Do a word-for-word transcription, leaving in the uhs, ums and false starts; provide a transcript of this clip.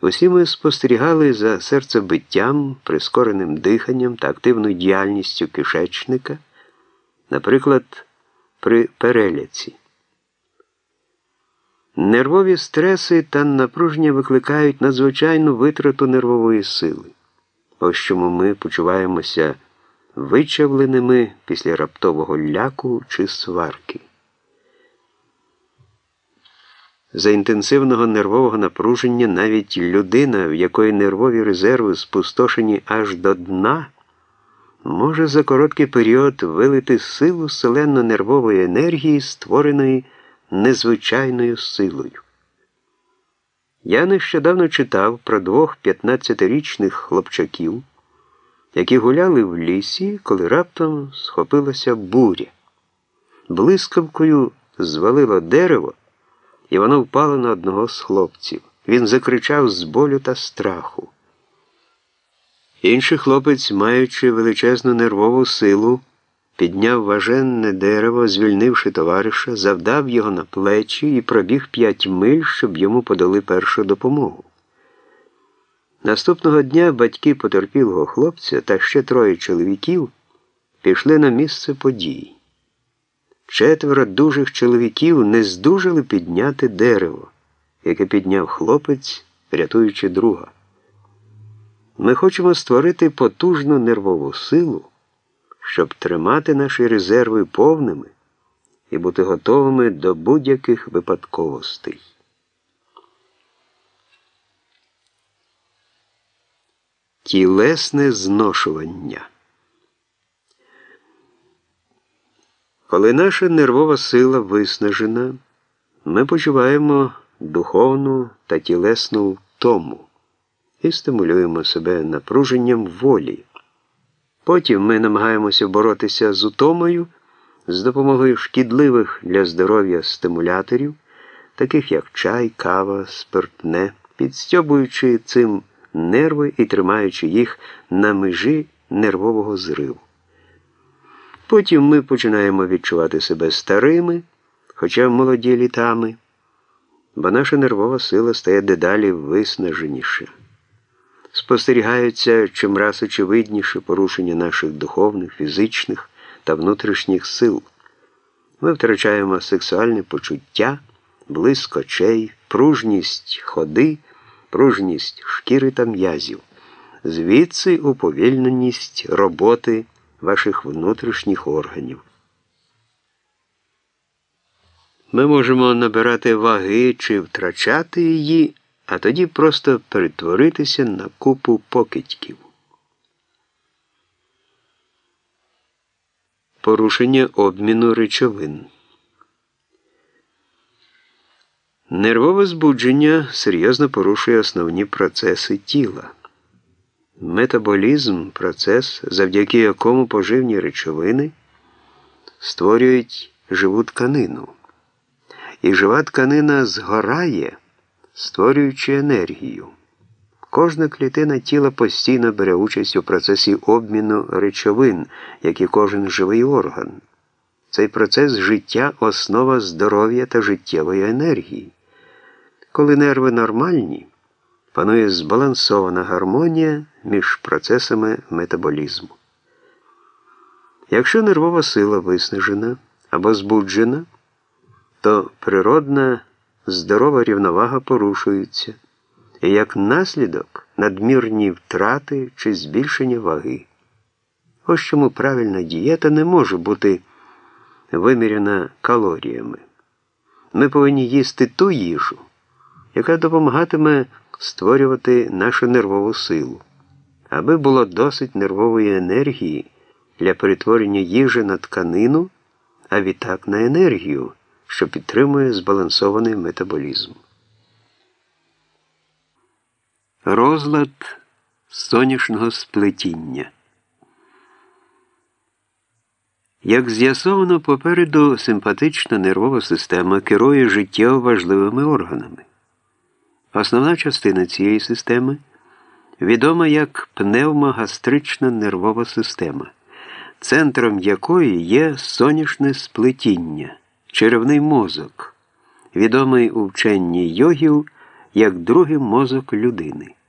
Усі ми спостерігали за серцебиттям, прискореним диханням та активною діяльністю кишечника, наприклад, при переляці. Нервові стреси та напруження викликають надзвичайну витрату нервової сили. Ось чому ми почуваємося вичавленими після раптового ляку чи сварки. За інтенсивного нервового напруження навіть людина, в якої нервові резерви спустошені аж до дна, може за короткий період вилити силу селенно-нервової енергії, створеної незвичайною силою. Я нещодавно читав про двох п'ятнадцятирічних хлопчаків, які гуляли в лісі, коли раптом схопилася буря. Блискавкою звалило дерево, і воно впало на одного з хлопців. Він закричав з болю та страху. Інший хлопець, маючи величезну нервову силу, підняв важенне дерево, звільнивши товариша, завдав його на плечі і пробіг п'ять миль, щоб йому подали першу допомогу. Наступного дня батьки потерпілого хлопця та ще троє чоловіків пішли на місце подій. Четверо дужих чоловіків не здужали підняти дерево, яке підняв хлопець, рятуючи друга. Ми хочемо створити потужну нервову силу, щоб тримати наші резерви повними і бути готовими до будь-яких випадковостей. Тілесне зношування. Коли наша нервова сила виснажена, ми почуваємо духовну та тілесну втому і стимулюємо себе напруженням волі. Потім ми намагаємося боротися з утомою з допомогою шкідливих для здоров'я стимуляторів, таких як чай, кава, спиртне, підстьобуючи цим нерви і тримаючи їх на межі нервового зриву. Потім ми починаємо відчувати себе старими, хоча молоді літами, бо наша нервова сила стає дедалі виснаженіша. Спостерігаються чимраз очевидніше порушення наших духовних, фізичних та внутрішніх сил. Ми втрачаємо сексуальне почуття, блиск очей, пружність ходи, пружність шкіри та м'язів. Звідси уповільненість роботи ваших внутрішніх органів. Ми можемо набирати ваги чи втрачати її, а тоді просто перетворитися на купу покидьків. Порушення обміну речовин. Нервове збудження серйозно порушує основні процеси тіла. Метаболізм – процес, завдяки якому поживні речовини створюють живу тканину. І жива тканина згорає, створюючи енергію. Кожна клітина тіла постійно бере участь у процесі обміну речовин, як і кожен живий орган. Цей процес життя – основа здоров'я та життєвої енергії. Коли нерви нормальні, панує збалансована гармонія між процесами метаболізму. Якщо нервова сила виснажена або збуджена, то природна здорова рівновага порушується, і як наслідок надмірні втрати чи збільшення ваги. Ось чому правильна дієта не може бути виміряна калоріями. Ми повинні їсти ту їжу, яка допомагатиме створювати нашу нервову силу, аби було досить нервової енергії для перетворення їжі на тканину, а відтак на енергію, що підтримує збалансований метаболізм. Розлад сонячного сплетіння. Як з'ясовано попереду, симпатична нервова система керує життєво важливими органами. Основна частина цієї системи відома як пневмогастрична нервова система, центром якої є сонячне сплетіння, черевний мозок, відомий у вченні йогів як другий мозок людини.